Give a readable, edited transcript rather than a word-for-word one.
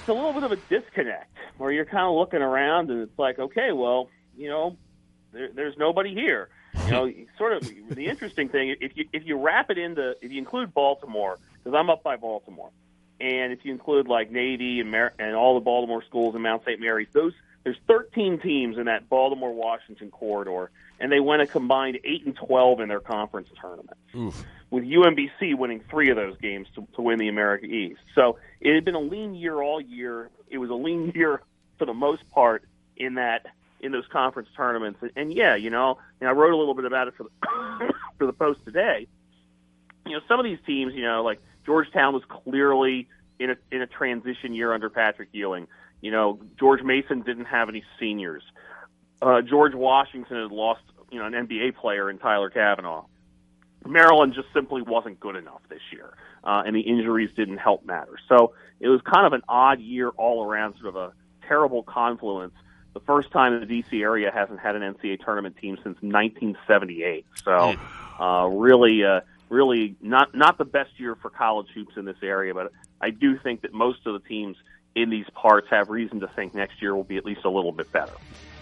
a little bit of a disconnect where you're kind of looking around and it's like, okay, well, there's nobody here. Sort of the interesting thing, if you wrap it into, if you include Baltimore, because I'm up by Baltimore, and if you include like Navy and all the Baltimore schools and Mount St. Mary's, there's 13 teams in that Baltimore-Washington corridor, and they went a combined 8-12 in their conference tournament. Oof. With UMBC winning 3 of those games to win the America East. So it had been a lean year all year. It was a lean year for the most part in those conference tournaments. And yeah, I wrote a little bit about it for the Post today. Some of these teams, like Georgetown was clearly in a transition year under Patrick Ewing. George Mason didn't have any seniors. George Washington had lost, an NBA player in Tyler Kavanaugh. Maryland just simply wasn't good enough this year, and the injuries didn't help matter. So it was kind of an odd year all around, sort of a terrible confluence. The first time in the D.C. area hasn't had an NCAA tournament team since 1978. So really not the best year for college hoops in this area, but I do think that most of the teams in these parts have reason to think next year will be at least a little bit better.